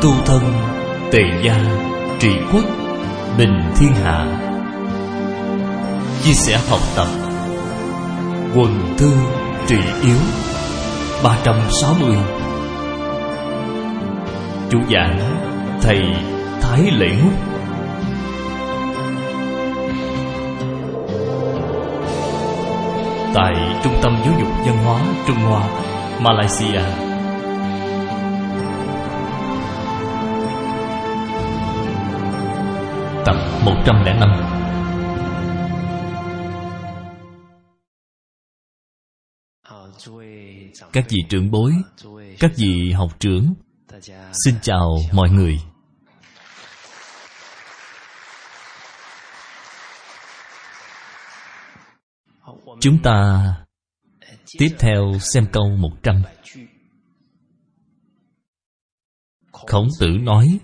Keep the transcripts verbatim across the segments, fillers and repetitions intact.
tu thân, tề gia, trị quốc, bình thiên hạ. Chia sẻ học tập, quần thư trị yếu. Ba trăm sáu mươi. Chủ giảng thầy Thái Lễ Ngúc. Tại Trung tâm Giáo dục Văn hóa Trung Hoa, Malaysia. Tập một trăm lẻ năm. Các vị trưởng bối, các vị học trưởng, xin chào mọi người. Chúng ta tiếp theo xem câu một trăm. Khổng Tử nói,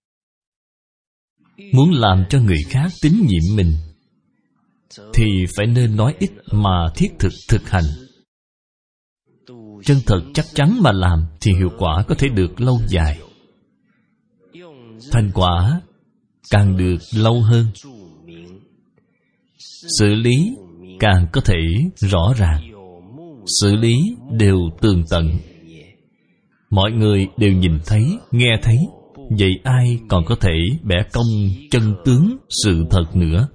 muốn làm cho người khác tín nhiệm mình thì phải nên nói ít mà thiết thực thực hành. Chân thật chắc chắn mà làm thì hiệu quả có thể được lâu dài. Thành quả càng được lâu hơn. Xử lý càng có thể rõ ràng. Xử lý đều tường tận. Mọi người đều nhìn thấy, nghe thấy. Vậy ai còn có thể bẻ cong chân tướng sự thật nữa?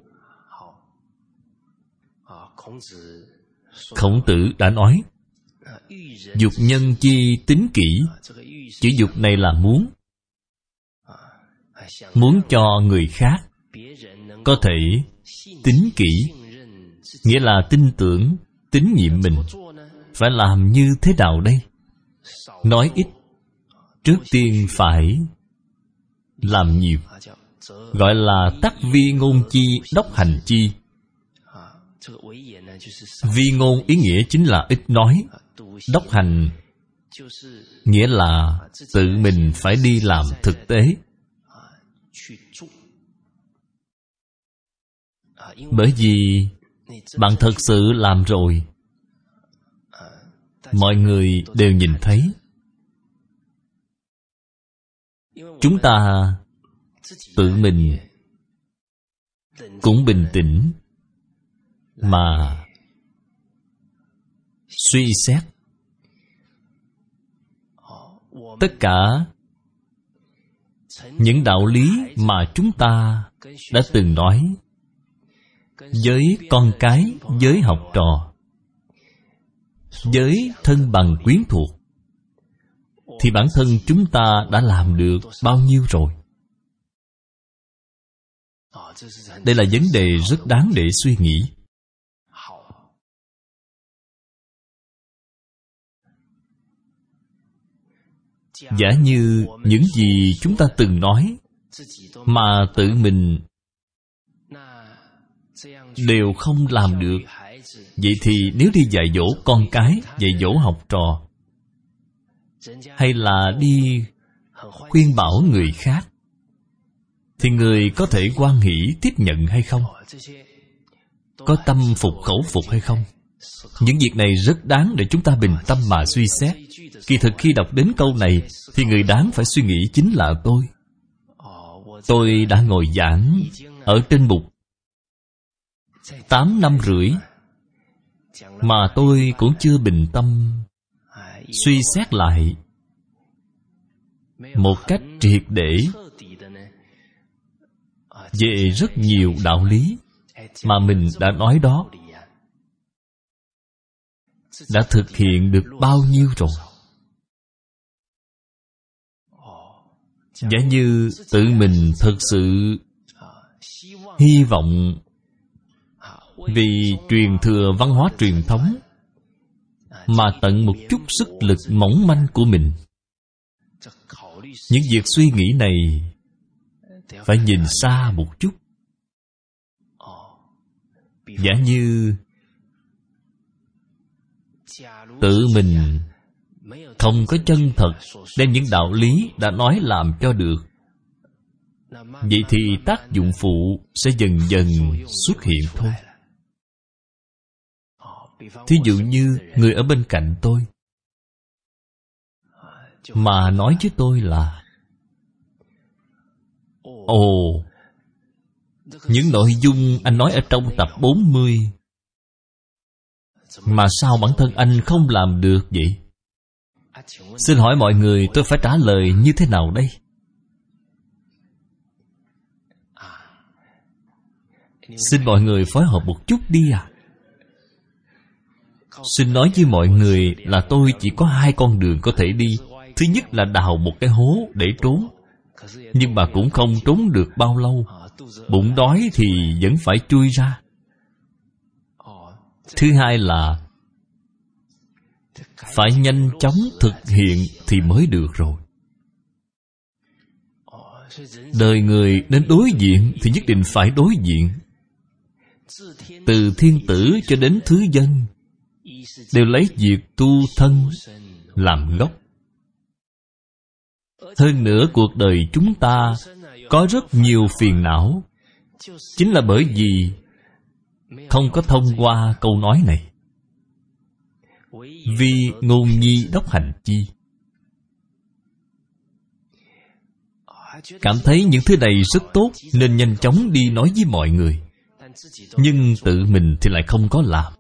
Khổng Tử đã nói, dục nhân chi tín kỷ. Chữ dục này là muốn. Muốn cho người khác có thể tín kỷ, nghĩa là tin tưởng, tín nhiệm mình. Phải làm như thế nào đây? Nói ít, trước tiên phải làm nhiều. Gọi là tắc vi ngôn chi, đốc hành chi. Vi ngôn ý nghĩa chính là ít nói. Đốc hành nghĩa là tự mình phải đi làm thực tế. Bởi vì bạn thật sự làm rồi, mọi người đều nhìn thấy. Chúng ta tự mình cũng bình tĩnh mà suy xét tất cả những đạo lý mà chúng ta đã từng nói với con cái, với học trò, với thân bằng quyến thuộc, thì bản thân chúng ta đã làm được bao nhiêu rồi? Đây là vấn đề rất đáng để suy nghĩ. Giả như những gì chúng ta từng nói mà tự mình đều không làm được, vậy thì nếu đi dạy dỗ con cái, dạy dỗ học trò, hay là đi khuyên bảo người khác, thì người có thể hoan hỷ tiếp nhận hay không? Có tâm phục khẩu phục hay không? Những việc này rất đáng để chúng ta bình tâm mà suy xét. Kỳ thực khi đọc đến câu này thì người đáng phải suy nghĩ chính là tôi. Tôi đã ngồi giảng ở trên bục tám năm rưỡi mà tôi cũng chưa bình tâm suy xét lại một cách triệt để về rất nhiều đạo lý mà mình đã nói đó. Đã thực hiện được bao nhiêu rồi? Giả như tự mình thực sự hy vọng vì truyền thừa văn hóa truyền thống mà tận một chút sức lực mỏng manh của mình, những việc suy nghĩ này phải nhìn xa một chút. Giả như tự mình không có chân thật đem những đạo lý đã nói làm cho được, vậy thì tác dụng phụ sẽ dần dần xuất hiện thôi. Thí dụ như người ở bên cạnh tôi mà nói với tôi là Ồ, những nội dung anh nói ở trong tập bốn mươi mà sao bản thân anh không làm được vậy? Xin hỏi mọi người, tôi phải trả lời như thế nào đây? Xin mọi người phối hợp một chút đi à. Xin nói với mọi người là tôi chỉ có hai con đường có thể đi. Thứ nhất là đào một cái hố để trốn, nhưng mà cũng không trốn được bao lâu. Bụng đói thì vẫn phải chui ra. Thứ hai là phải nhanh chóng thực hiện thì mới được rồi. Đời người đến đối diện thì nhất định phải đối diện. Từ thiên tử cho đến thứ dân đều lấy việc tu thân làm gốc. Hơn nữa cuộc đời chúng ta có rất nhiều phiền não, chính là bởi vì không có thông qua câu nói này. Vì ngôn nhi đốc hành chi. Cảm thấy những thứ này rất tốt nên nhanh chóng đi nói với mọi người, nhưng tự mình thì lại không có làm.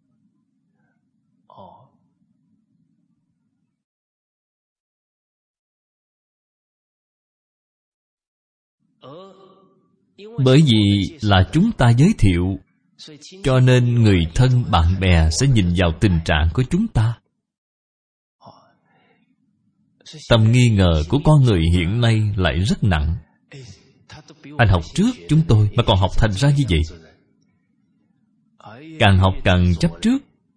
Bởi vì là chúng ta giới thiệu, cho nên người thân bạn bè sẽ nhìn vào tình trạng của chúng ta. Tâm nghi ngờ của con người hiện nay lại rất nặng. Anh học trước chúng tôi mà còn học thành ra như vậy. Càng học càng chấp trước,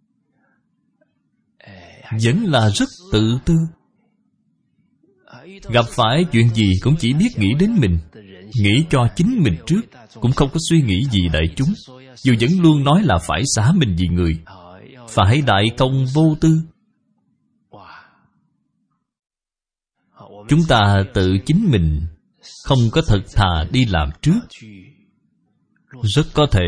vẫn là rất tự tư. Gặp phải chuyện gì cũng chỉ biết nghĩ đến mình, nghĩ cho chính mình trước, cũng không có suy nghĩ gì đại chúng. Dù vẫn luôn nói là phải xả mình vì người, phải đại công vô tư. Chúng ta tự chính mình không có thật thà đi làm trước, rất có thể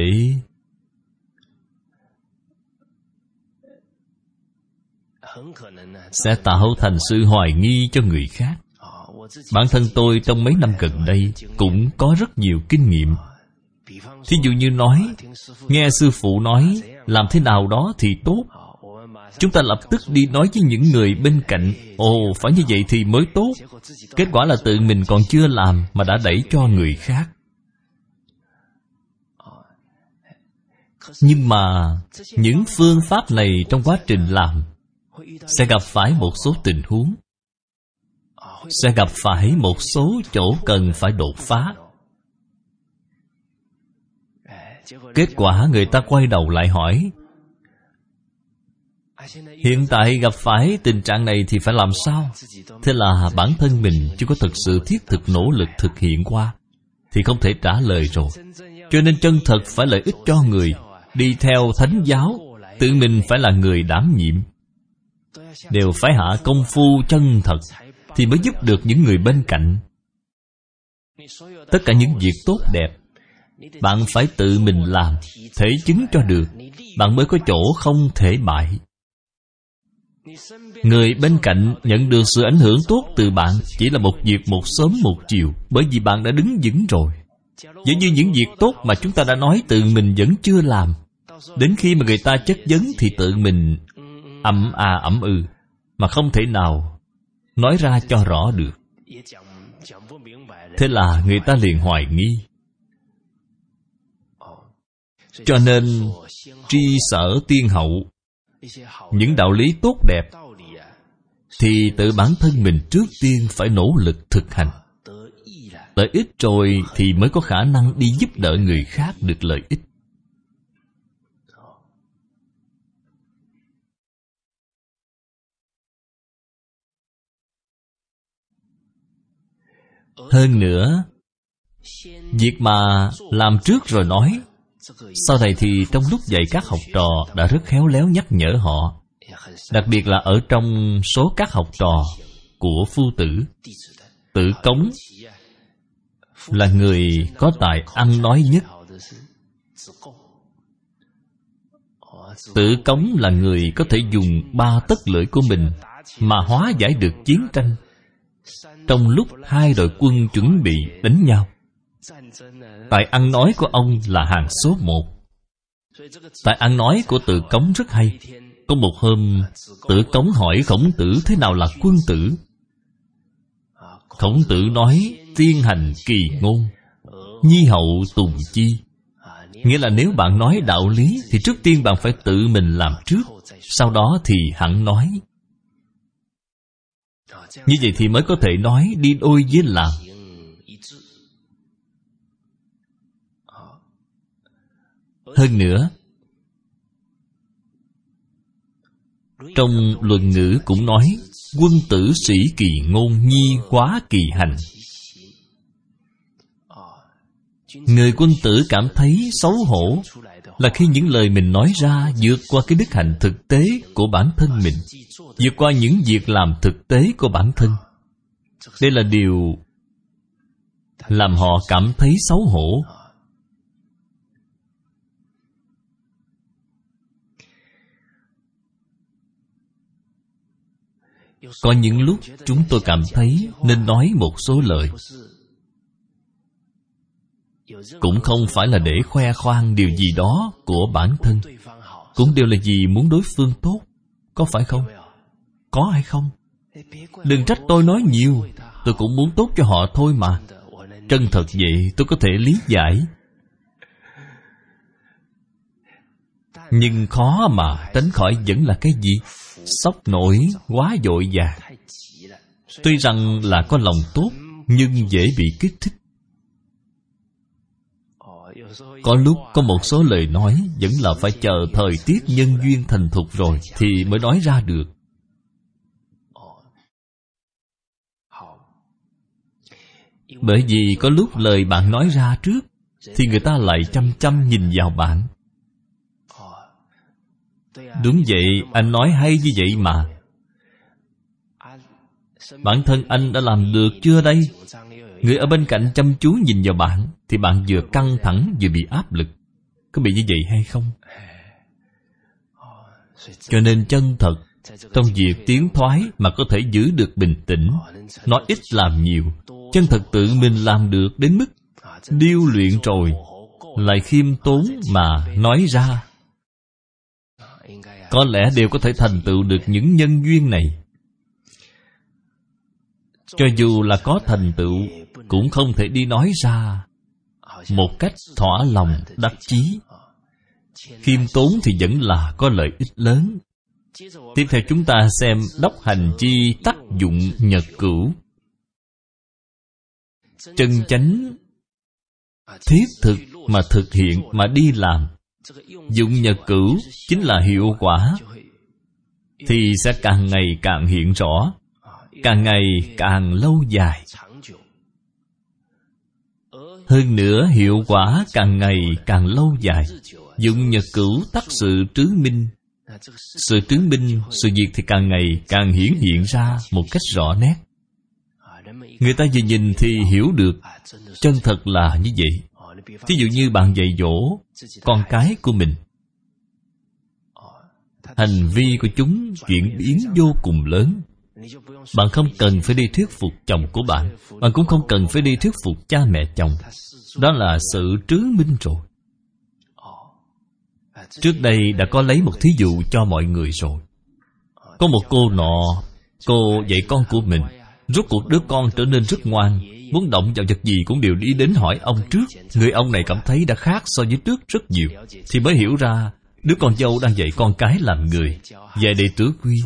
sẽ tạo thành sự hoài nghi cho người khác. Bản thân tôi trong mấy năm gần đây cũng có rất nhiều kinh nghiệm. Thí dụ như nói, nghe sư phụ nói làm thế nào đó thì tốt, chúng ta lập tức đi nói với những người bên cạnh, ồ, phải như vậy thì mới tốt. Kết quả là tự mình còn chưa làm mà đã đẩy cho người khác. Nhưng mà những phương pháp này trong quá trình làm sẽ gặp phải một số tình huống, sẽ gặp phải một số chỗ cần phải đột phá. Kết quả người ta quay đầu lại hỏi, hiện tại gặp phải tình trạng này thì phải làm sao? Thế là bản thân mình chưa có thực sự thiết thực nỗ lực thực hiện qua, thì không thể trả lời rồi. Cho nên chân thật phải lợi ích cho người, đi theo thánh giáo, tự mình phải là người đảm nhiệm, đều phải hạ công phu chân thật, thì mới giúp được những người bên cạnh. Tất cả những việc tốt đẹp, bạn phải tự mình làm, thể chứng cho được, bạn mới có chỗ không thể bại. Người bên cạnh nhận được sự ảnh hưởng tốt từ bạn chỉ là một việc một sớm một chiều, bởi vì bạn đã đứng vững rồi. Giống như những việc tốt mà chúng ta đã nói tự mình vẫn chưa làm, đến khi mà người ta chất vấn thì tự mình ậm à ậm ừ, mà không thể nào nói ra cho rõ được. Thế là người ta liền hoài nghi. Cho nên tri sở tiên hậu, những đạo lý tốt đẹp thì tự bản thân mình trước tiên phải nỗ lực thực hành. Lợi ích rồi thì mới có khả năng đi giúp đỡ người khác được lợi ích. Hơn nữa, việc mà làm trước rồi nói, sau này thì trong lúc dạy các học trò đã rất khéo léo nhắc nhở họ. Đặc biệt là ở trong số các học trò của Phu Tử, Tử Cống là người có tài ăn nói nhất. Tử Cống là người có thể dùng ba tấc lưỡi của mình mà hóa giải được chiến tranh trong lúc hai đội quân chuẩn bị đánh nhau. Tài ăn nói của ông là hàng số một. Tài ăn nói của Từ Cống rất hay. Có một hôm, Từ Cống hỏi Khổng Tử thế nào là quân tử. Khổng Tử nói: tiên hành kỳ ngôn, nhi hậu tùng chi. Nghĩa là nếu bạn nói đạo lý thì trước tiên bạn phải tự mình làm trước, sau đó thì hẳn nói. Như vậy thì mới có thể nói đi đôi với làm. Hơn nữa, trong Luận Ngữ cũng nói: quân tử sĩ kỳ ngôn, nhi quá kỳ hành. Người quân tử cảm thấy xấu hổ là khi những lời mình nói ra vượt qua cái đức hạnh thực tế của bản thân mình, vượt qua những việc làm thực tế của bản thân. Đây là điều làm họ cảm thấy xấu hổ. Có những lúc chúng tôi cảm thấy nên nói một số lời, cũng không phải là để khoe khoang điều gì đó của bản thân, cũng đều là vì muốn đối phương tốt. Có phải không? Có hay không? Đừng trách tôi nói nhiều, tôi cũng muốn tốt cho họ thôi mà. Chân thật vậy tôi có thể lý giải. Nhưng khó mà tránh khỏi vẫn là cái gì? Sốc nổi quá vội vàng. Tuy rằng là có lòng tốt, nhưng dễ bị kích thích. Có lúc có một số lời nói vẫn là phải chờ thời tiết nhân duyên thành thục rồi thì mới nói ra được. Bởi vì có lúc lời bạn nói ra trước thì người ta lại chăm chăm nhìn vào bạn. Đúng vậy, anh nói hay như vậy mà. Bản thân anh đã làm được chưa đây? Người ở bên cạnh chăm chú nhìn vào bạn thì bạn vừa căng thẳng vừa bị áp lực. Có bị như vậy hay không? Cho nên chân thật trong việc tiến thoái mà có thể giữ được bình tĩnh, nói ít làm nhiều, chân thật tự mình làm được đến mức điêu luyện rồi lại khiêm tốn mà nói ra, có lẽ đều có thể thành tựu được những nhân duyên này. Cho dù là có thành tựu cũng không thể đi nói ra một cách thỏa lòng đắc chí. Khiêm tốn thì vẫn là có lợi ích lớn. Tiếp theo chúng ta xem đốc hành chi tác dụng nhật cửu. Chân chánh thiết thực mà thực hiện, mà đi làm. Dụng nhật cửu chính là hiệu quả, thì sẽ càng ngày càng hiện rõ, càng ngày càng lâu dài. Hơn nữa hiệu quả càng ngày càng lâu dài. Dụng nhật cửu tác sự trứ minh. Sự trứ minh, sự việc thì càng ngày càng hiển hiện ra một cách rõ nét. Người ta vừa nhìn thì hiểu được. Chân thật là như vậy. Ví dụ như bạn dạy dỗ con cái của mình, hành vi của chúng chuyển biến vô cùng lớn. Bạn không cần phải đi thuyết phục chồng của bạn, bạn cũng không cần phải đi thuyết phục cha mẹ chồng. Đó là sự trứ minh rồi. Trước đây đã có lấy một thí dụ cho mọi người rồi. Có một cô nọ, cô dạy con của mình. Rốt cuộc đứa con trở nên rất ngoan, muốn động vào vật gì cũng đều đi đến hỏi ông trước. Người ông này cảm thấy đã khác so với trước rất nhiều, thì mới hiểu ra đứa con dâu đang dạy con cái làm người, dạy đệ tử quy.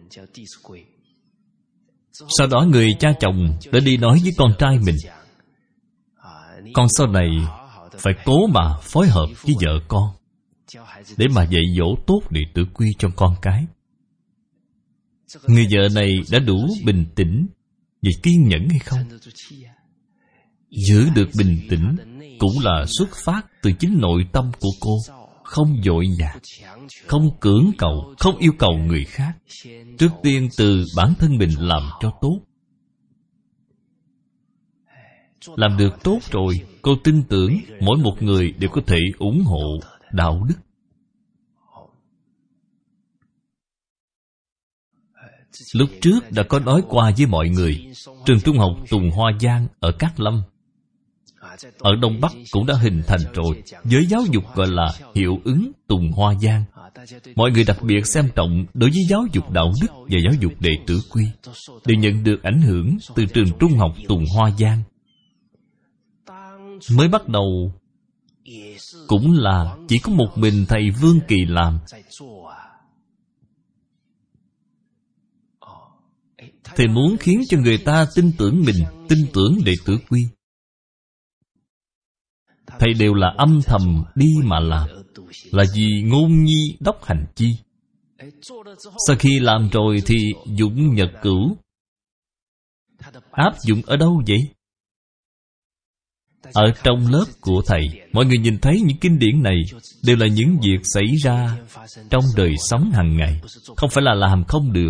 Sau đó người cha chồng đã đi nói với con trai mình: con sau này phải cố mà phối hợp với vợ con để mà dạy dỗ tốt đệ tử quy cho con cái. Người vợ này đã đủ bình tĩnh và kiên nhẫn hay không? Giữ được bình tĩnh cũng là xuất phát từ chính nội tâm của cô. Không vội vàng, không cưỡng cầu, không yêu cầu người khác. Trước tiên từ bản thân mình làm cho tốt. Làm được tốt rồi, cô tin tưởng mỗi một người đều có thể ủng hộ đạo đức. Lúc trước đã có nói qua với mọi người, trường trung học Tùng Hoa Giang ở Cát Lâm ở Đông Bắc cũng đã hình thành rồi. Giới giáo dục gọi là hiệu ứng Tùng Hoa Giang. Mọi người đặc biệt xem trọng đối với giáo dục đạo đức và giáo dục đệ tử quy, đều nhận được ảnh hưởng từ trường trung học Tùng Hoa Giang. Mới bắt đầu cũng là chỉ có một mình thầy Vương Kỳ làm. Thầy muốn khiến cho người ta tin tưởng mình, tin tưởng đệ tử quy. Thầy đều là âm thầm đi mà làm, là vì ngôn nhi đốc hành chi. Sau khi làm rồi thì dụng nhật cửu. Áp dụng ở đâu vậy? Ở trong lớp của thầy, mọi người nhìn thấy những kinh điển này đều là những việc xảy ra trong đời sống hàng ngày, không phải là làm không được.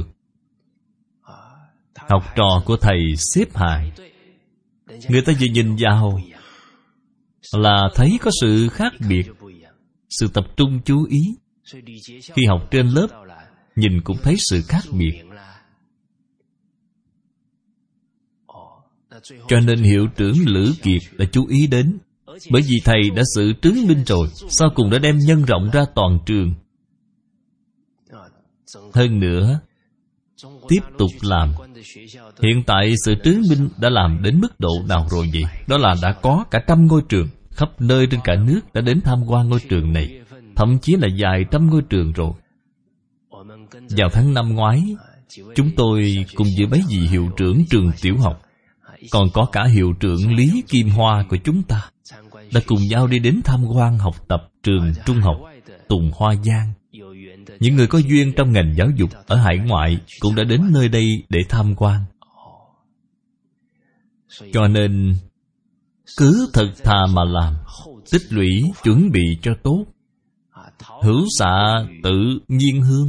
Học trò của thầy xếp hàng, người ta vừa nhìn vào là thấy có sự khác biệt, sự tập trung chú ý. Khi học trên lớp, nhìn cũng thấy sự khác biệt. Cho nên hiệu trưởng Lữ Kiệt đã chú ý đến, bởi vì thầy đã sự chứng minh rồi, sau cùng đã đem nhân rộng ra toàn trường. Hơn nữa, tiếp tục làm. Hiện tại sự chứng minh đã làm đến mức độ nào rồi vậy? Đó là đã có cả trăm ngôi trường, khắp nơi trên cả nước đã đến tham quan ngôi trường này, thậm chí là vài trăm ngôi trường rồi. Vào tháng năm ngoái, chúng tôi cùng với mấy vị hiệu trưởng trường tiểu học, còn có cả hiệu trưởng Lý Kim Hoa của chúng ta, đã cùng nhau đi đến tham quan học tập trường trung học Tùng Hoa Giang. Những người có duyên trong ngành giáo dục ở hải ngoại cũng đã đến nơi đây để tham quan. Cho nên cứ thật thà mà làm, tích lũy chuẩn bị cho tốt. Hữu xạ tự nhiên hương.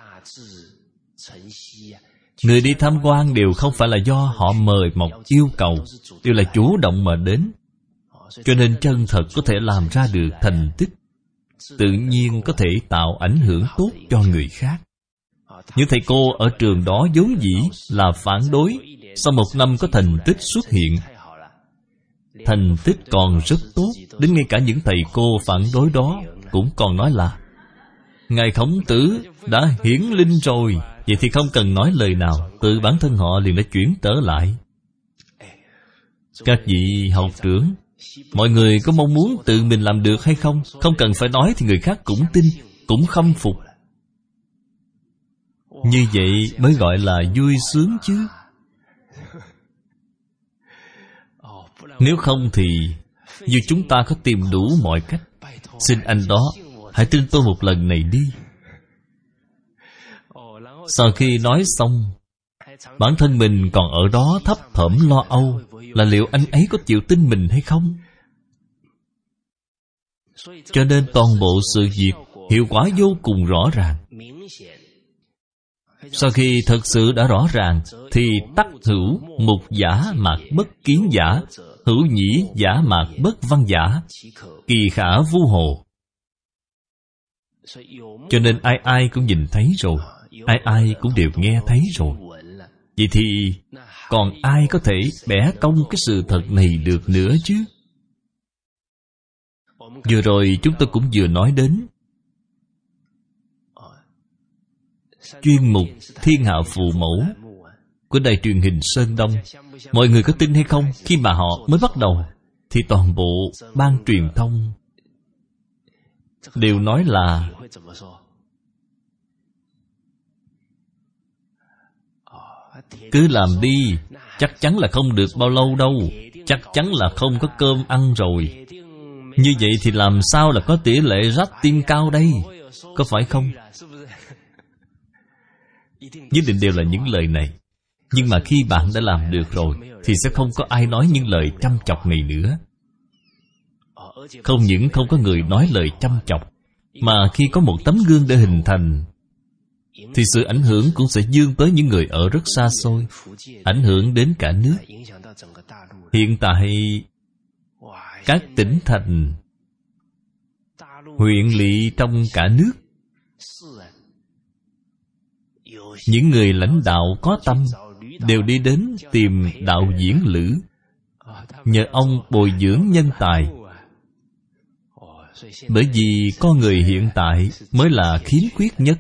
Người đi tham quan đều không phải là do họ mời mọc yêu cầu, đều là chủ động mà đến. Cho nên chân thật có thể làm ra được thành tích, tự nhiên có thể tạo ảnh hưởng tốt cho người khác. Những thầy cô ở trường đó vốn dĩ là phản đối, sau một năm có thành tích xuất hiện. Thành tích còn rất tốt, đến ngay cả những thầy cô phản đối đó cũng còn nói là Ngài Khổng Tử đã hiển linh rồi, vậy thì không cần nói lời nào, tự bản thân họ liền đã chuyển trở lại. Các vị học trưởng, mọi người có mong muốn tự mình làm được hay không? Không cần phải nói thì người khác cũng tin, cũng khâm phục. Như vậy mới gọi là vui sướng chứ. Nếu không thì dù chúng ta có tìm đủ mọi cách, xin anh đó hãy tin tôi một lần này đi. Sau khi nói xong, bản thân mình còn ở đó thấp thỏm lo âu là liệu anh ấy có chịu tin mình hay không. Cho nên toàn bộ sự việc hiệu quả vô cùng rõ ràng. Sau khi thật sự đã rõ ràng thì tắc hữu mục giả mạc bất kiến giả, hữu nhĩ giả mạc bất văn giả, kỳ khả vu hồ. Cho nên ai ai cũng nhìn thấy rồi, ai ai cũng đều nghe thấy rồi. Vậy thì còn ai có thể bẻ cong cái sự thật này được nữa chứ? Vừa rồi chúng tôi cũng vừa nói đến chuyên mục Thiên Hạ Phụ Mẫu của đài truyền hình Sơn Đông. Mọi người có tin hay không, khi mà họ mới bắt đầu thì toàn bộ ban truyền thông đều nói là cứ làm đi, chắc chắn là không được bao lâu đâu, chắc chắn là không có cơm ăn rồi. Như vậy thì làm sao là có tỷ lệ rách tim cao đây? Có phải không? Nhất định đều là những lời này. Nhưng mà khi bạn đã làm được rồi thì sẽ không có ai nói những lời chăm chọc này nữa. Không những không có người nói lời chăm chọc, mà khi có một tấm gương để hình thành thì sự ảnh hưởng cũng sẽ vươn tới những người ở rất xa xôi, ảnh hưởng đến cả nước. Hiện tại các tỉnh thành, huyện lỵ trong cả nước, những người lãnh đạo có tâm đều đi đến tìm đạo diễn Lữ nhờ ông bồi dưỡng nhân tài. Bởi vì con người hiện tại mới là khiếm khuyết nhất.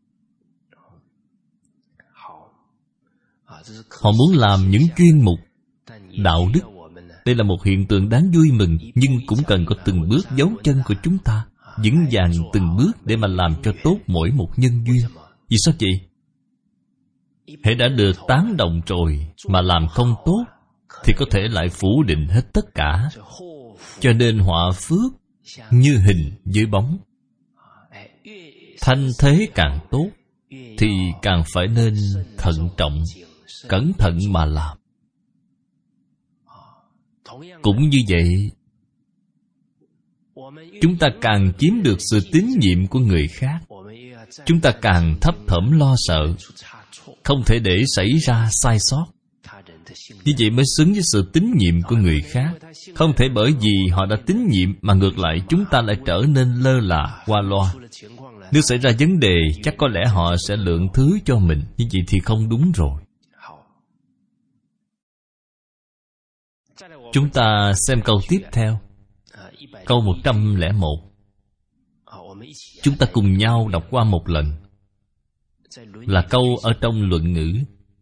Họ muốn làm những chuyên mục đạo đức. Đây là một hiện tượng đáng vui mừng, nhưng cũng cần có từng bước dấu chân của chúng ta, vững vàng từng bước để mà làm cho tốt mỗi một nhân duyên. Vì sao vậy? Hễ đã được tán đồng rồi mà làm không tốt thì có thể lại phủ định hết tất cả. Cho nên họa phước như hình với bóng. Thanh thế càng tốt thì càng phải nên thận trọng, cẩn thận mà làm. Cũng như vậy, chúng ta càng chiếm được sự tín nhiệm của người khác, chúng ta càng thấp thỏm lo sợ, không thể để xảy ra sai sót. Như vậy mới xứng với sự tín nhiệm của người khác. Không thể bởi vì họ đã tín nhiệm mà ngược lại chúng ta lại trở nên lơ là, qua loa. Nếu xảy ra vấn đề, chắc có lẽ họ sẽ lượng thứ cho mình. Như vậy thì không đúng rồi. Chúng ta xem câu tiếp theo, câu một trăm lẻ một. Chúng ta cùng nhau đọc qua một lần. Là câu ở trong Luận Ngữ.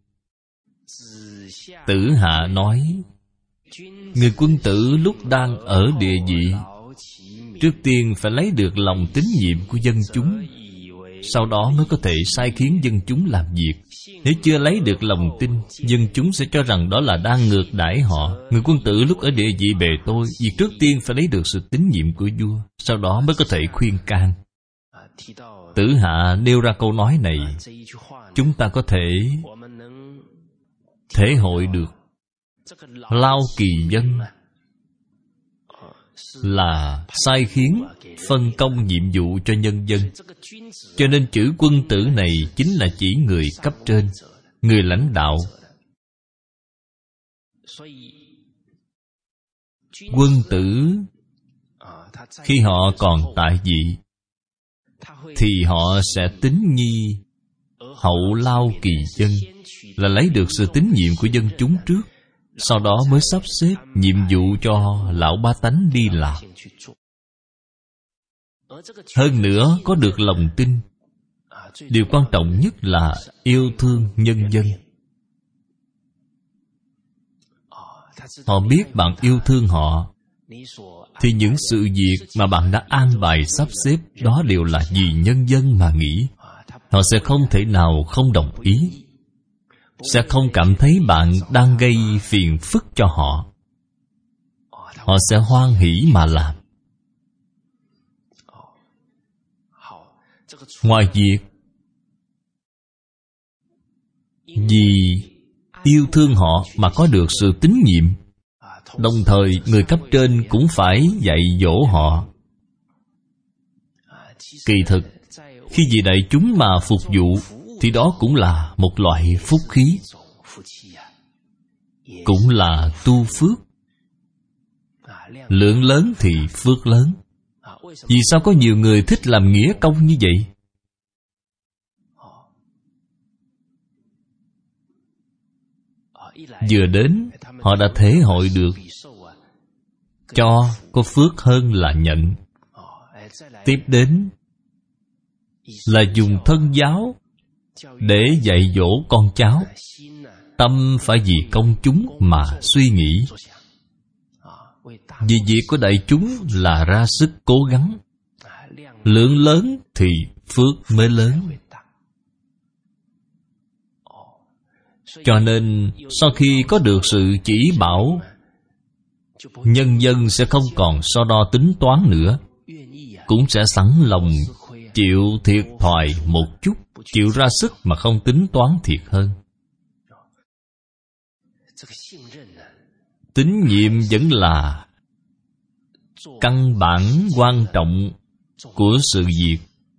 Tử Hạ nói: người quân tử lúc đang ở địa vị, trước tiên phải lấy được lòng tín nhiệm của dân chúng, sau đó mới có thể sai khiến dân chúng làm việc. Nếu chưa lấy được lòng tin, dân chúng sẽ cho rằng đó là đang ngược đãi họ. Người quân tử lúc ở địa vị bề tôi, việc trước tiên phải lấy được sự tín nhiệm của vua, sau đó mới có thể khuyên can. Tử Hạ nêu ra câu nói này, chúng ta có thể thể hội được Lao Kỳ Dân là sai khiến, phân công nhiệm vụ cho nhân dân. Cho nên chữ quân tử này chính là chỉ người cấp trên, người lãnh đạo. Quân tử khi họ còn tại vị thì họ sẽ tín nhi hậu Lao Kỳ Dân, là lấy được sự tín nhiệm của dân chúng trước, sau đó mới sắp xếp nhiệm vụ cho lão bá tánh đi làm. Hơn nữa có được lòng tin. Điều quan trọng nhất là yêu thương nhân dân. Họ biết bạn yêu thương họ, thì những sự việc mà bạn đã an bài sắp xếp đó đều là vì nhân dân mà nghĩ. Họ sẽ không thể nào không đồng ý, sẽ không cảm thấy bạn đang gây phiền phức cho họ. Họ sẽ hoan hỷ mà làm. Ngoài việc vì yêu thương họ mà có được sự tín nhiệm, đồng thời người cấp trên cũng phải dạy dỗ họ. Kỳ thực, khi vì đại chúng mà phục vụ thì đó cũng là một loại phúc khí, cũng là tu phước. Lượng lớn thì phước lớn. Vì sao có nhiều người thích làm nghĩa công như vậy? Vừa đến, họ đã thể hội được cho có phước hơn là nhận. Tiếp đến là dùng thân giáo để dạy dỗ con cháu. Tâm phải vì công chúng mà suy nghĩ. Vì việc của đại chúng là ra sức cố gắng. Lượng lớn thì phước mới lớn. Cho nên sau khi có được sự chỉ bảo, nhân dân sẽ không còn so đo tính toán nữa, cũng sẽ sẵn lòng chịu thiệt thòi một chút, chịu ra sức mà không tính toán thiệt hơn. Tín nhiệm vẫn là căn bản quan trọng của sự việc.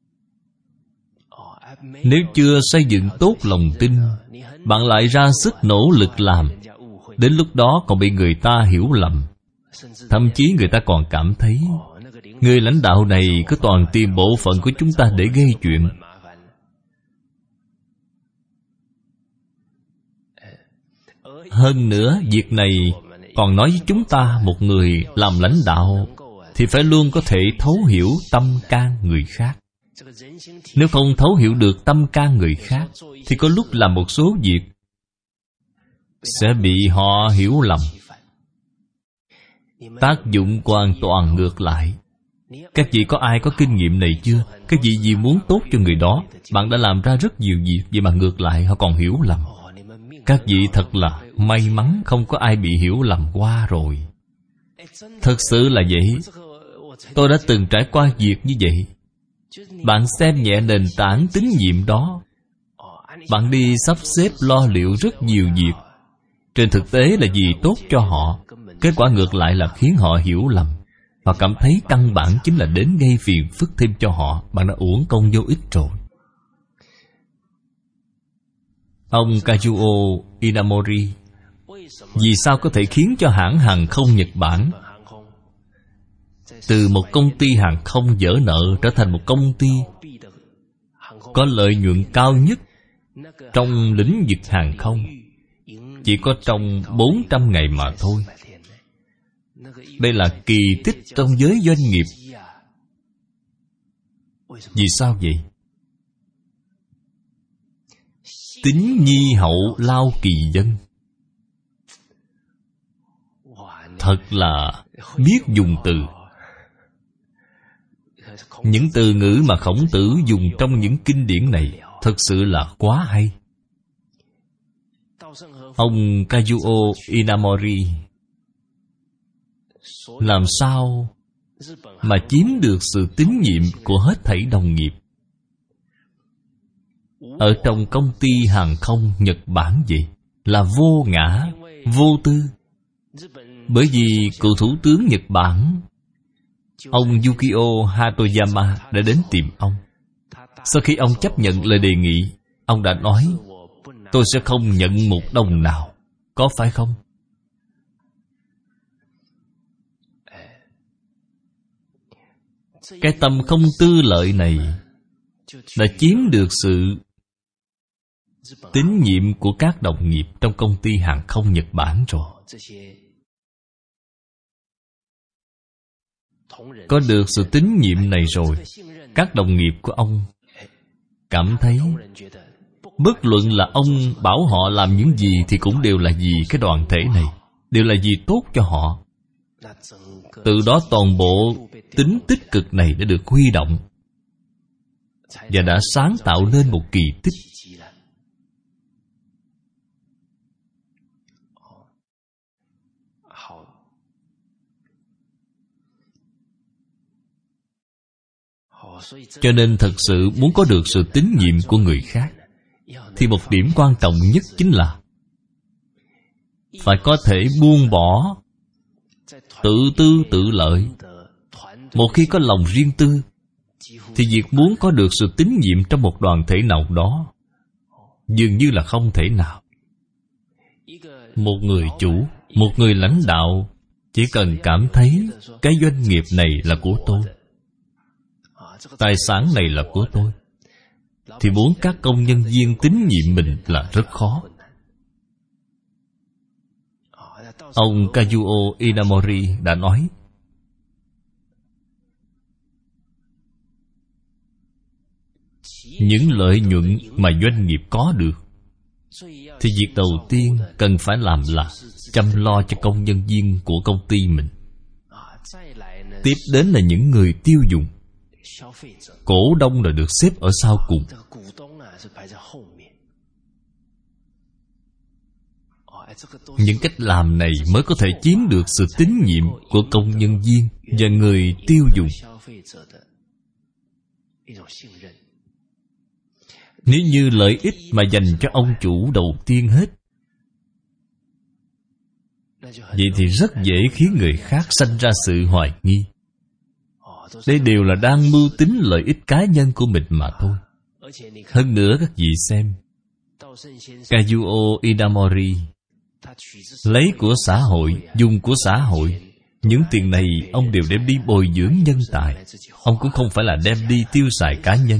Nếu chưa xây dựng tốt lòng tin, bạn lại ra sức nỗ lực làm, đến lúc đó còn bị người ta hiểu lầm. Thậm chí người ta còn cảm thấy người lãnh đạo này có toàn tìm bộ phận của chúng ta để gây chuyện. Hơn nữa, việc này Còn nói với chúng ta, một người làm lãnh đạo thì phải luôn có thể thấu hiểu tâm can người khác. Nếu không thấu hiểu được tâm can người khác thì có lúc làm một số việc sẽ bị họ hiểu lầm, tác dụng hoàn toàn ngược lại. Các vị có ai có kinh nghiệm này chưa? Các vị vì muốn tốt cho người đó, bạn đã làm ra rất nhiều việc, vậy mà ngược lại họ còn hiểu lầm. Các vị thật là may mắn không có ai bị hiểu lầm qua rồi. Thật sự là vậy. Tôi đã từng trải qua việc như vậy. Bạn xem nhẹ nền tảng tín nhiệm đó, bạn đi sắp xếp lo liệu rất nhiều việc, trên thực tế là vì tốt cho họ, kết quả ngược lại là khiến họ hiểu lầm. Họ cảm thấy căn bản chính là đến gây phiền phức thêm cho họ. Bạn đã uổng công vô ích rồi. Ông Kazuo Inamori vì sao có thể khiến cho hãng hàng không Nhật Bản từ một công ty hàng không dở nợ trở thành một công ty có lợi nhuận cao nhất trong lĩnh vực hàng không, chỉ có trong bốn trăm ngày mà thôi. Đây là kỳ tích trong giới doanh nghiệp. Vì sao vậy? Tín nhi hậu lao kỳ dân. Thật là biết dùng từ. Những từ ngữ mà Khổng Tử dùng trong những kinh điển này thật sự là quá hay. Ông Kazuo Inamori làm sao mà chiếm được sự tín nhiệm của hết thảy đồng nghiệp ở trong công ty hàng không Nhật Bản vậy? Là vô ngã, vô tư. Bởi vì cựu thủ tướng Nhật Bản, ông Yukio Hatoyama đã đến tìm ông. Sau khi ông chấp nhận lời đề nghị, ông đã nói, tôi sẽ không nhận một đồng nào. Có phải không? Cái tâm không tư lợi này đã chiếm được sự tín nhiệm của các đồng nghiệp trong công ty hàng không Nhật Bản rồi. Có được sự tín nhiệm này rồi, các đồng nghiệp của ông cảm thấy bất luận là ông bảo họ làm những gì thì cũng đều là vì cái đoàn thể này, đều là vì tốt cho họ. Từ đó toàn bộ tính tích cực này đã được huy động và đã sáng tạo nên một kỳ tích. Cho nên thật sự muốn có được sự tín nhiệm của người khác thì một điểm quan trọng nhất chính là phải có thể buông bỏ tự tư tự lợi. Một khi có lòng riêng tư thì việc muốn có được sự tín nhiệm trong một đoàn thể nào đó dường như là không thể nào. Một người chủ, một người lãnh đạo chỉ cần cảm thấy cái doanh nghiệp này là của tôi, tài sản này là của tôi, thì muốn các công nhân viên tín nhiệm mình là rất khó. Ông Kazuo Inamori đã nói, những lợi nhuận mà doanh nghiệp có được thì việc đầu tiên cần phải làm là chăm lo cho công nhân viên của công ty mình. Tiếp đến là những người tiêu dùng. Cổ đông là được xếp ở sau cùng. Những cách làm này mới có thể chiếm được sự tín nhiệm của công nhân viên và người tiêu dùng. Nếu như lợi ích mà dành cho ông chủ đầu tiên hết, vậy thì rất dễ khiến người khác sanh ra sự hoài nghi. Đây đều là đang mưu tính lợi ích cá nhân của mình mà thôi. Hơn nữa các vị xem, Kazuo Inamori lấy của xã hội, dùng của xã hội. Những tiền này ông đều đem đi bồi dưỡng nhân tài. Ông cũng không phải là đem đi tiêu xài cá nhân.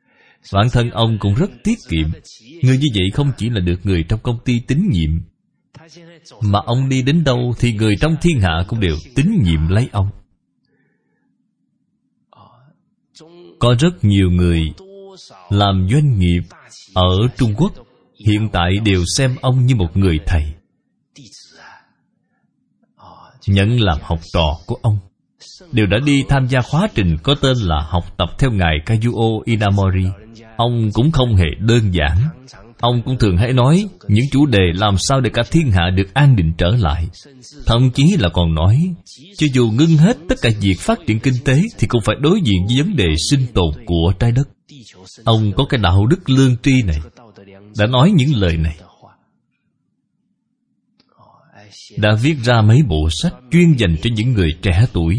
Bản thân ông cũng rất tiết kiệm. Người như vậy không chỉ là được người trong công ty tín nhiệm, Mà ông đi đến đâu thì người trong thiên hạ cũng đều tín nhiệm lấy ông. Có rất nhiều người làm doanh nghiệp ở Trung Quốc hiện tại đều xem ông như một người thầy, nhận làm học trò của ông, đều đã đi tham gia khóa trình có tên là học tập theo ngài Kazuo Inamori. Ông cũng không hề đơn giản. Ông cũng thường hay nói những chủ đề làm sao để cả thiên hạ được an định trở lại. Thậm chí là còn nói, cho dù ngưng hết tất cả việc phát triển kinh tế thì cũng phải đối diện với vấn đề sinh tồn của trái đất. Ông có cái đạo đức lương tri này, đã nói những lời này, đã viết ra mấy bộ sách chuyên dành cho những người trẻ tuổi.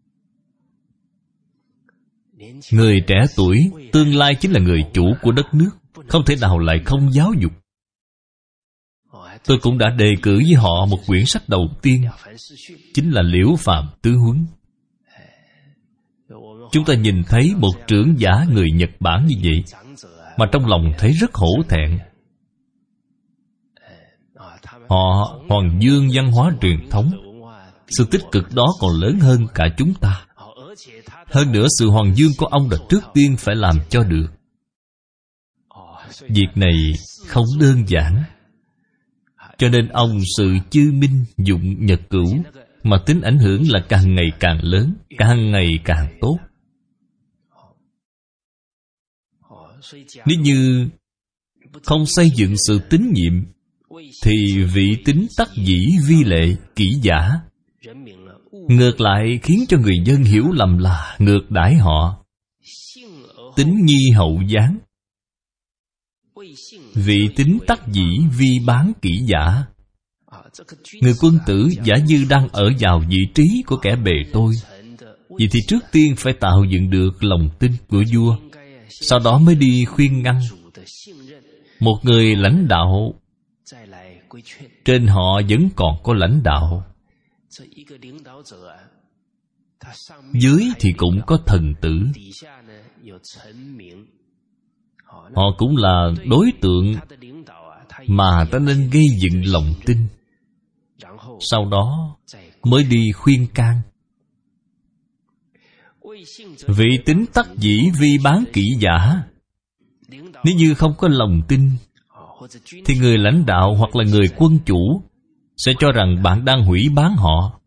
Người trẻ tuổi tương lai chính là người chủ của đất nước, không thể nào lại không giáo dục. Tôi cũng đã đề cử với họ một quyển sách đầu tiên, chính là Liễu Phàm Tứ Huấn. Chúng ta nhìn thấy một trưởng giả người Nhật Bản như vậy mà trong lòng thấy rất hổ thẹn. Họ hoàng dương văn hóa truyền thống, sự tích cực đó còn lớn hơn cả chúng ta. Hơn nữa sự hoàng dương của ông là trước tiên phải làm cho được. Việc này không đơn giản. Cho nên ông sự chư minh dụng nhật cửu, mà tính ảnh hưởng là càng ngày càng lớn, càng ngày càng tốt. Nếu như không xây dựng sự tín nhiệm thì vị tín tắc dĩ vi lệ kỹ giả, ngược lại khiến cho người dân hiểu lầm là ngược đãi họ. Tín nhi hậu giáng, vị tín tắc dĩ vi bán kỹ giả. Người quân tử giả như đang ở vào vị trí của kẻ bề tôi. Vậy thì trước tiên phải tạo dựng được lòng tin của vua, sau đó mới đi khuyên ngăn. Một người lãnh đạo, trên họ vẫn còn có lãnh đạo, dưới thì cũng có thần tử. Họ cũng là đối tượng mà ta nên gây dựng lòng tin, sau đó mới đi khuyên can. Vị tín tắc dĩ vi bán kỹ giả, nếu như không có lòng tin thì người lãnh đạo hoặc là người quân chủ sẽ cho rằng bạn đang hủy bán họ.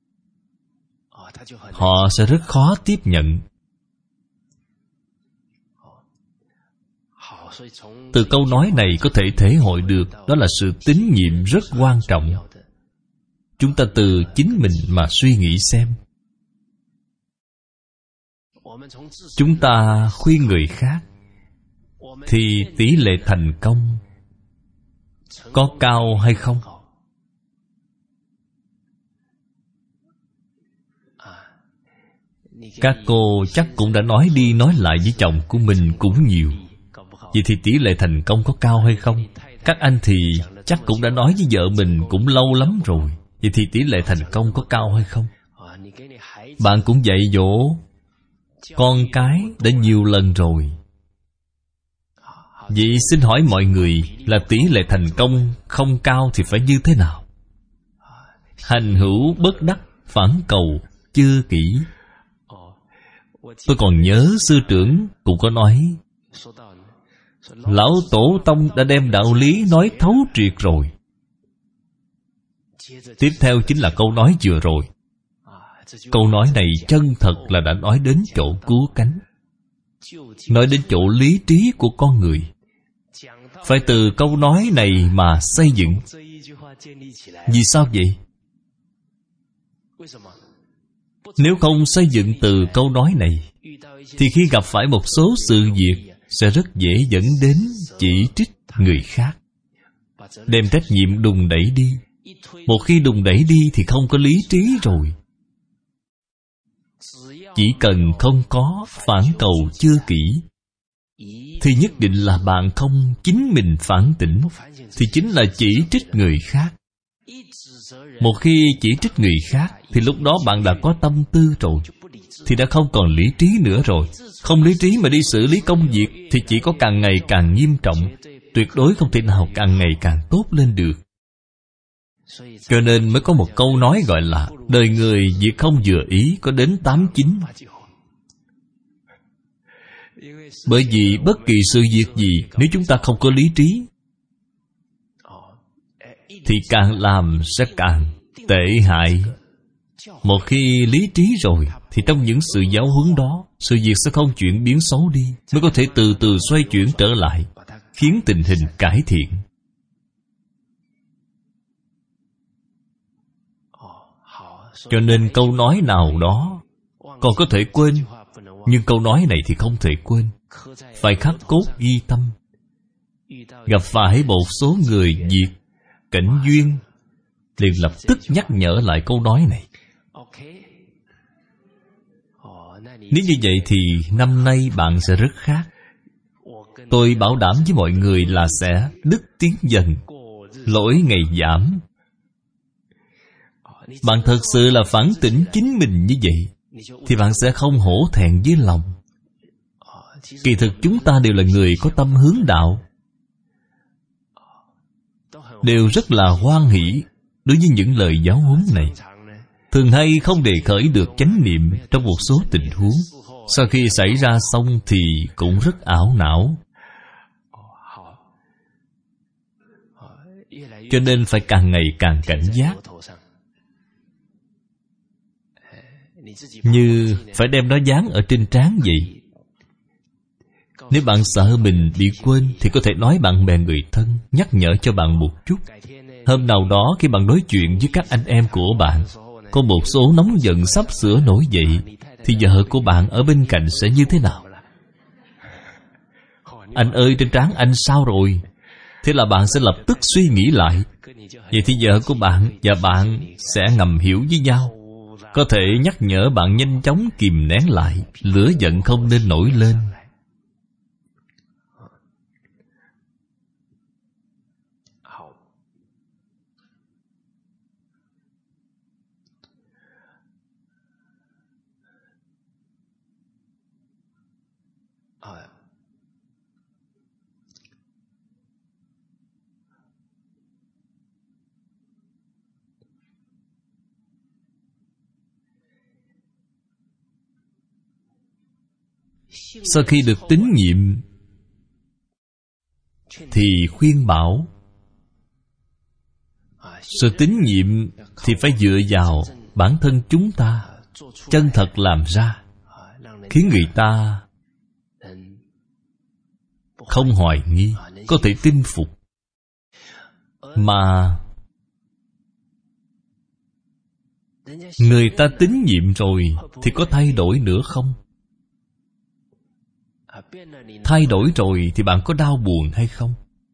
Họ sẽ rất khó tiếp nhận. Từ câu nói này có thể thể hội được đó là sự tín nhiệm rất quan trọng. Chúng ta từ chính mình mà suy nghĩ xem. Chúng ta khuyên người khác thì tỷ lệ thành công có cao hay không? Các cô chắc cũng đã nói đi nói lại với chồng của mình cũng nhiều. Vậy thì tỷ lệ thành công có cao hay không? Các anh thì chắc cũng đã nói với vợ mình cũng lâu lắm rồi. Vậy thì tỷ lệ thành công có cao hay không? Bạn cũng dạy dỗ con cái đã nhiều lần rồi. Vậy xin hỏi mọi người là tỷ lệ thành công không cao thì phải như thế nào? Hành hữu bất đắc, phản cầu chưa kỹ. Tôi còn nhớ sư trưởng cũng có nói, lão tổ tông đã đem đạo lý nói thấu triệt rồi. Tiếp theo chính là câu nói vừa rồi. Câu nói này chân thật là đã nói đến chỗ cứu cánh, nói đến chỗ lý trí của con người. Phải từ câu nói này mà xây dựng. Vì sao vậy? Nếu không xây dựng từ câu nói này thì khi gặp phải một số sự việc sẽ rất dễ dẫn đến chỉ trích người khác, đem trách nhiệm đùn đẩy đi. Một khi đùn đẩy đi thì không có lý trí rồi. Chỉ cần không có phản cầu chưa kỹ thì nhất định là bạn không chính mình phản tỉnh, thì chính là chỉ trích người khác. Một khi chỉ trích người khác thì lúc đó bạn đã có tâm tư rồi, thì đã không còn lý trí nữa rồi. Không lý trí mà đi xử lý công việc thì chỉ có càng ngày càng nghiêm trọng, tuyệt đối không thể nào càng ngày càng tốt lên được. Cho nên mới có một câu nói gọi là đời người việc không vừa ý có đến tám chín. Bởi vì bất kỳ sự việc gì, nếu chúng ta không có lý trí thì càng làm sẽ càng tệ hại. Một khi lý trí rồi thì trong những sự giáo huấn đó, sự việc sẽ không chuyển biến xấu đi, mới có thể từ từ xoay chuyển trở lại, khiến tình hình cải thiện. Cho nên câu nói nào đó còn có thể quên, nhưng câu nói này thì không thể quên, phải khắc cốt ghi tâm. Gặp phải một số người việc cảnh duyên, liền lập tức nhắc nhở lại câu nói này. Nếu như vậy thì năm nay bạn sẽ rất khác. Tôi bảo đảm với mọi người là sẽ đức tiến dần, lỗi ngày giảm. Bạn thật sự là phản tỉnh chính mình như vậy thì bạn sẽ không hổ thẹn với lòng. Kỳ thực chúng ta đều là người có tâm hướng đạo, đều rất là hoan hỷ đối với những lời giáo huấn này. Thường hay không đề khởi được chánh niệm trong một số tình huống, sau khi xảy ra xong thì cũng rất ảo não. Cho nên phải càng ngày càng cảnh giác, như phải đem nó dán ở trên trán vậy. Nếu bạn sợ mình bị quên thì có thể nói bạn bè người thân nhắc nhở cho bạn một chút. Hôm nào đó khi bạn nói chuyện với các anh em của bạn, có một số nóng giận sắp sửa nổi dậy, thì vợ của bạn ở bên cạnh sẽ như thế nào? Anh ơi, trên trán anh sao rồi? Thế là bạn sẽ lập tức suy nghĩ lại. Vậy thì vợ của bạn và bạn sẽ ngầm hiểu với nhau, có thể nhắc nhở bạn nhanh chóng kìm nén lại, lửa giận không nên nổi lên. Sau khi được tín nhiệm thì khuyên bảo. Sự tín nhiệm thì phải dựa vào bản thân chúng ta, chân thật làm ra, khiến người ta không hoài nghi, có thể tin phục. Mà người ta tín nhiệm rồi thì có thay đổi nữa không? Thay đổi rồi thì bạn có đau buồn hay không?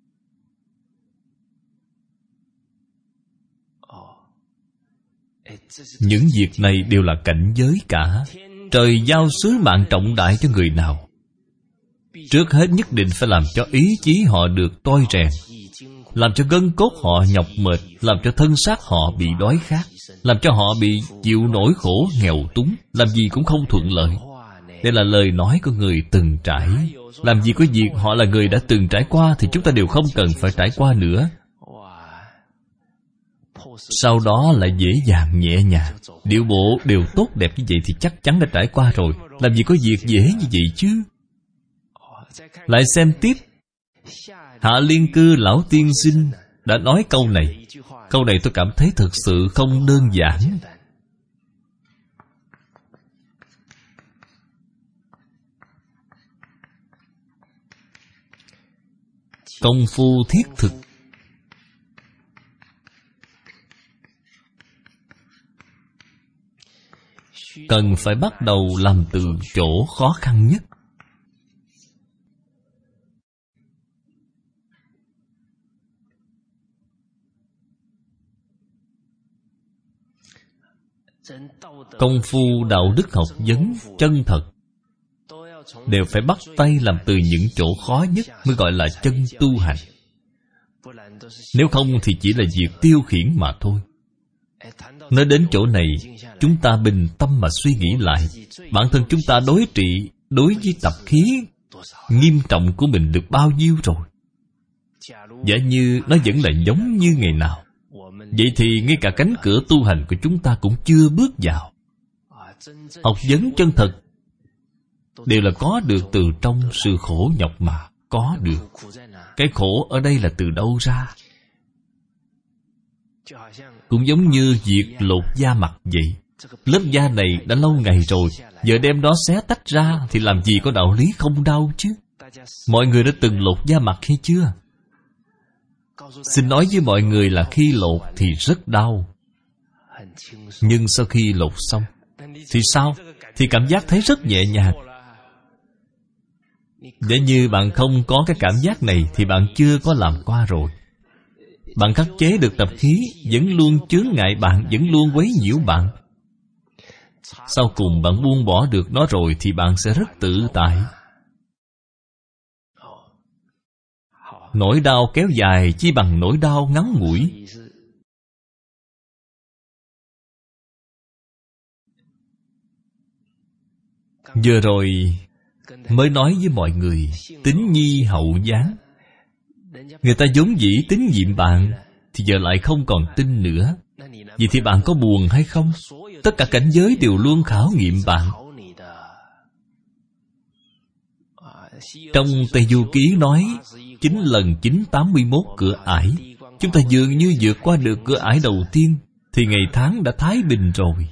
Những việc này đều là cảnh giới cả. Trời giao sứ mạng trọng đại cho người nào, trước hết nhất định phải làm cho ý chí họ được tôi rèn, làm cho gân cốt họ nhọc mệt, làm cho thân xác họ bị đói khát, làm cho họ bị chịu nỗi khổ nghèo túng, làm gì cũng không thuận lợi. Đây là lời nói của người từng trải. Làm gì có việc họ là người đã từng trải qua thì chúng ta đều không cần phải trải qua nữa. Sau đó lại dễ dàng nhẹ nhàng, điệu bộ đều tốt đẹp như vậy thì chắc chắn đã trải qua rồi. Làm gì có việc dễ như vậy chứ. Lại xem tiếp, Hạ Liên Cư lão tiên sinh đã nói câu này. Câu này tôi cảm thấy thật sự không đơn giản. Công phu thiết thực. Cần phải bắt đầu làm từ chỗ khó khăn nhất. Công phu đạo đức học vấn chân thật đều phải bắt tay làm từ những chỗ khó nhất mới gọi là chân tu hành. Nếu không thì chỉ là việc tiêu khiển mà thôi. Nói đến chỗ này, chúng ta bình tâm mà suy nghĩ lại, bản thân chúng ta đối trị đối với tập khí nghiêm trọng của mình được bao nhiêu rồi. Giả như nó vẫn là giống như ngày nào, Vậy thì ngay cả cánh cửa tu hành của chúng ta cũng chưa bước vào. Học vấn chân thật đều là có được từ trong sự khổ nhọc mà có được. Cái khổ ở đây là từ đâu ra? Cũng giống như việc lột da mặt vậy. Lớp da này đã lâu ngày rồi, giờ đem đó xé tách ra thì làm gì có đạo lý không đau chứ? Mọi người đã từng lột da mặt hay chưa? Xin nói với mọi người là khi lột thì rất đau. Nhưng sau khi lột xong thì sao? Thì cảm giác thấy rất nhẹ nhàng. Nếu như bạn không có cái cảm giác này thì bạn chưa có làm qua rồi. Bạn khắc chế được tập khí vẫn luôn chướng ngại bạn, vẫn luôn quấy nhiễu bạn. Sau cùng bạn buông bỏ được nó rồi thì bạn sẽ rất tự tại. Nỗi đau kéo dài chi bằng nỗi đau ngắn ngủi. Vừa rồi mới nói với mọi người tín nhi hậu giáng. Người ta vốn dĩ tín nhiệm bạn thì giờ lại không còn tin nữa. Vậy thì bạn có buồn hay không? Tất cả cảnh giới đều luôn khảo nghiệm bạn. Trong Tây Du Ký nói chín lần chín tám mươi mốt cửa ải. Chúng ta dường như vượt qua được cửa ải đầu tiên thì ngày tháng đã thái bình rồi.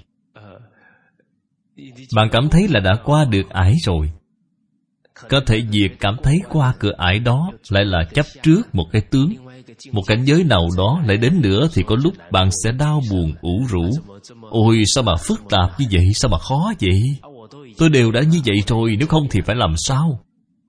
Bạn cảm thấy là đã qua được ải rồi. Có thể việc cảm thấy qua cửa ải đó lại là chấp trước một cái tướng. Một cảnh giới nào đó lại đến nữa thì có lúc bạn sẽ đau buồn ủ rũ. Ôi sao mà phức tạp như vậy, sao mà khó vậy? Tôi đều đã như vậy rồi, nếu không thì phải làm sao?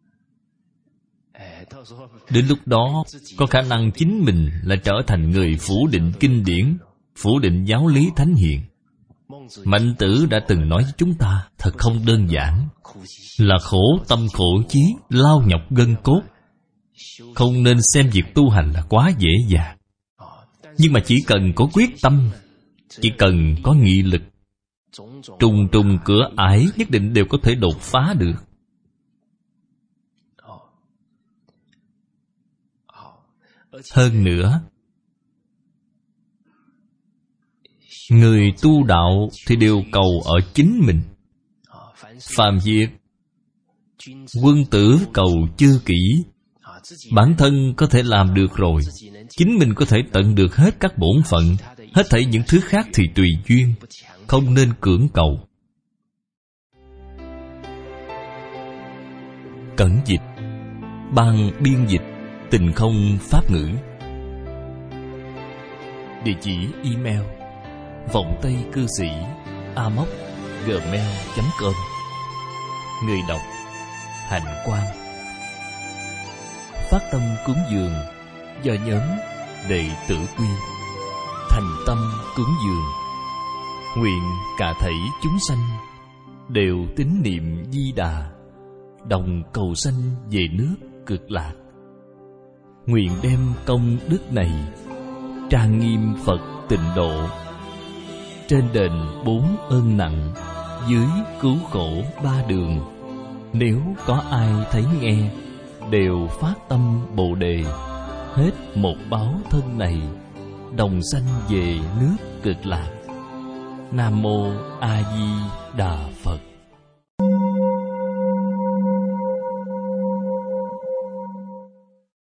Đến lúc đó có khả năng chính mình là trở thành người phủ định kinh điển, phủ định giáo lý thánh hiền. Mạnh Tử đã từng nói với chúng ta thật không đơn giản, là khổ tâm khổ chí, lao nhọc gân cốt. Không nên xem việc tu hành là quá dễ dàng. Nhưng mà chỉ cần có quyết tâm, chỉ cần có nghị lực, trùng trùng cửa ải nhất định đều có thể đột phá được. Hơn nữa, người tu đạo thì đều cầu ở chính mình. Phàm việc quân tử cầu chư kỷ. Bản thân có thể làm được rồi, chính mình có thể tận được hết các bổn phận. Hết thảy những thứ khác thì tùy duyên, không nên cưỡng cầu. Cẩn dịch, ban biên dịch Tình Không Pháp Ngữ. Địa chỉ email vọng tây cư sĩ a m o c gmail chấm com. Người đọc Hạnh Quang. Phát tâm cúng dường do nhóm Đệ Tử Quy. Thành tâm cúng dường, nguyện cả thảy chúng sanh đều tín niệm Di Đà, đồng cầu sanh về nước Cực Lạc. Nguyện đem công đức này trang nghiêm Phật Tịnh Độ, trên đền bốn ơn nặng, dưới cứu khổ ba đường. Nếu có ai thấy nghe, đều phát tâm Bồ Đề, hết một báo thân này, đồng sanh về nước Cực Lạc. Nam Mô A Di Đà